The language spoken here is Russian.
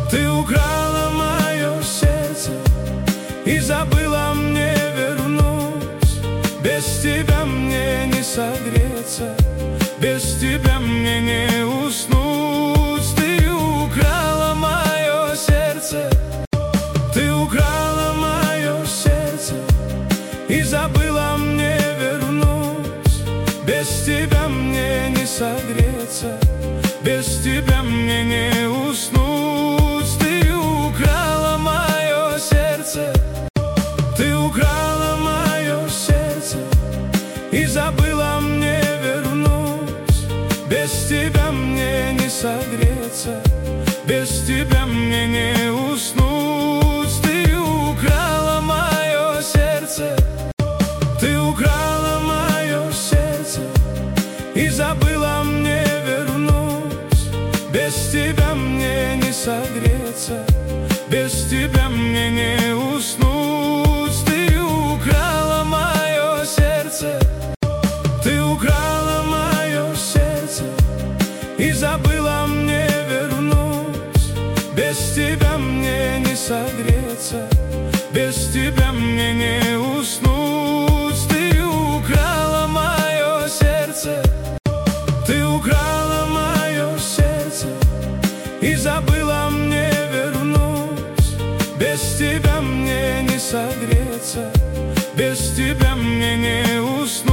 Ты украла мое сердце и забыла мне вернуть. Без тебя мне не согреться, без тебя мне не уснуть. Ты украла мое сердце, ты украла мое сердце и забыла мне вернуть. Без тебя мне не согреться, без тебя мне не уснуть. Ты украла мое сердце, ты украла мое сердце и забыла мне вернуть. Без тебя мне не согреться, без тебя мне не уснуть. Ты украла мое сердце, ты украла мое сердце и забыла мне вернуть. Без тебя мне не согреться, без тебя мне не уснуть. Ты украла мое сердце, ты украла мое сердце и забыла мне вернуть. Без тебя мне не согреться, без тебя мне не уснуть. Ты украла мое сердце, ты украла мое сердце и забыла мне вернуть. Без тебя мне не согреться, без тебя мне не уснуть.